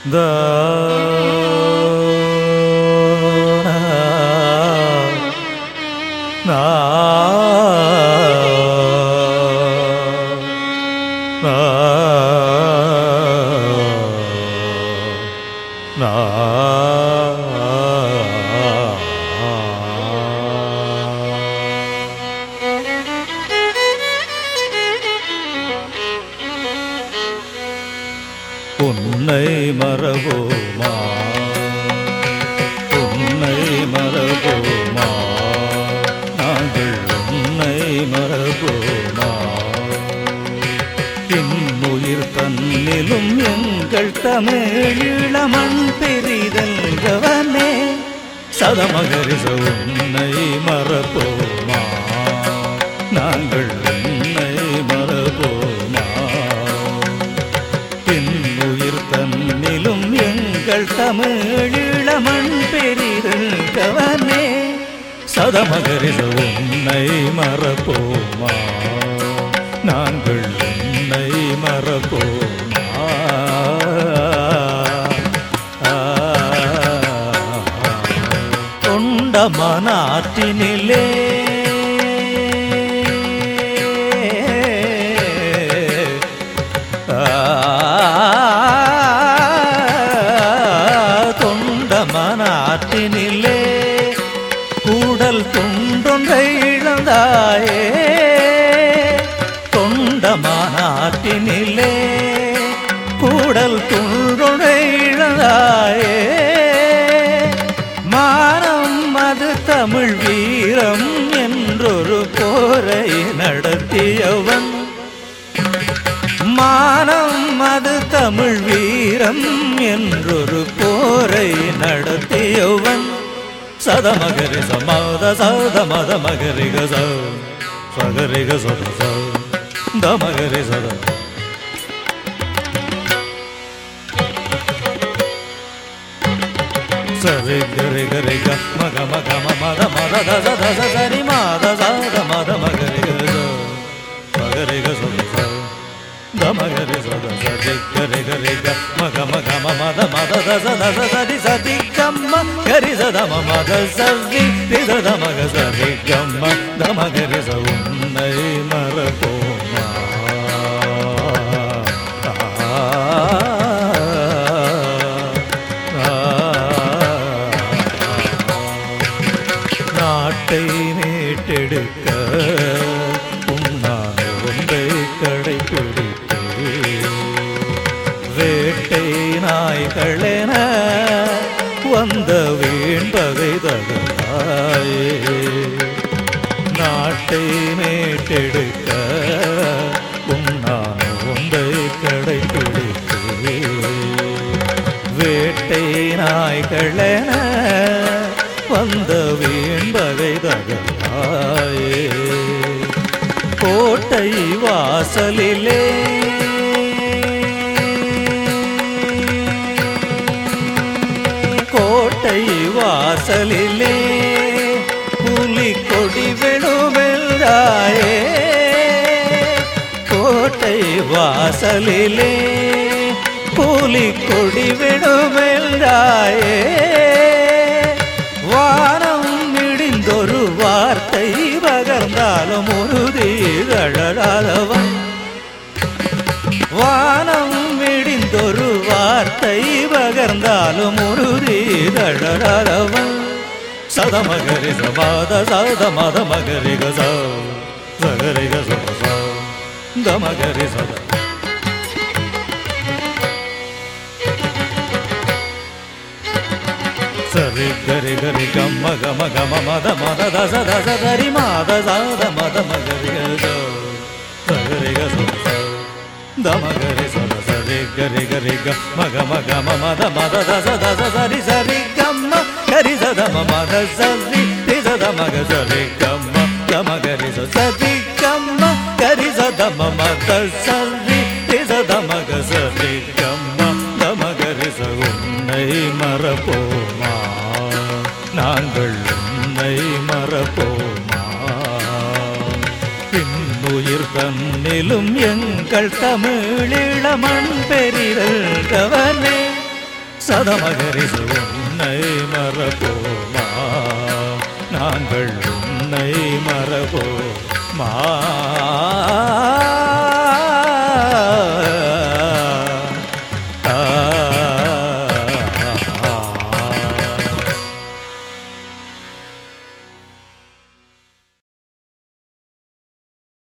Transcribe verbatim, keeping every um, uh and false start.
da na na na உன்னை மறவோமா உன்னை மறவோமா நாங்கள் உன்னை மறவோமா இன்னுயிர் தன்னிலும் எங்கள் தமிழீழமண் பெரிதல்கவனே சதமகரிச உன்னை மறப்போமா நாங்கள் உன்னை மறப்போமா இன்னுயிர் தன்னிலும் எங்கள் தமிழீழமண் பெரிதல்கவனே சதமகரிச உன்னை மறப்போமா நாங்கள் உன்னை மறப்போமா தொண்டமனாற்றினிலே தொண்டமனாற்றினிலே கூடல் துண்டொன்றை இழந்தாயே தொண்டமனாற்றினிலே கூடல் துண்டொன்றை இழந்தாயே மானம் அது தமிழ் வீரம் என்றொரு போரை நடத்தியவன் மானம் அது தமிழ் வீரம் என்றொரு போரை நடத்தியவன் சதமகரி சமாத சத மத மகரிக சகரிக சத தமகரி சத சரி கரி கரி க மக மக மத மத தச தச சரி மாத சத மத மகரிக சகரிக சத தமகரி சத சரி கரி கரி க மக மக மத மத தச தச சரி சதி கம்ம கரி சத மத சரி தித மக சரி கம்ம தமகரி ச உன்னை மறப்போமா நாட்டை மீட்டெடுக்க உன்னான ஒன்றை கடைபிடித்து வேட்டை நாய்களென வந்த வீண்பகை தகத்தாயே நாட்டை மீட்டெடுக்க உன்னான ஒன்றை கடைபிடித்து வேட்டை நாய்களென வந்த வீண்பகை தகத்தாயே கோட்டை வாசலிலே கோட்டை வாசலிலே புலி கொடி விழுமென்றாயே கோட்டை வாசலிலே புலி கொடி விழுமென்றாயே வானம் இடிந்தொரு வார்த்தை பகர்ந்தாலும் உறுதிதழாதவன் வானம் இடிந்தொரு வார்த்தை பகர்ந்தாலும் உறுதிதழாதவன் சதமகரி சபாத சத மத மகரிக சகரிக சத தமகரி சத சரி கரி கரி கம்ம கம கம மத மத தச தச தரி மாத சாத மத மகரிக சகரிக சத தமகரி சத சரி கரி கரி கம்ம கம கம மத மத தச தச சரி சரி கம்ம கரி சத மத சரி திசத மக சரி கம்ம தமகரி சதி கம்ம கரி சத மத சரி திசத மக சரி கம்ம தமகரி ச உன்னை மறப்போமா நாங்கள் உன்னை மறப்போமா இன்னுயிர் தன்னிலும் எங்கள் தமிழீழமண் பெரிதல்கவனே சதமகரிசு உன்னை மறப்போமா நாங்கள் உன்னை மறப்போமா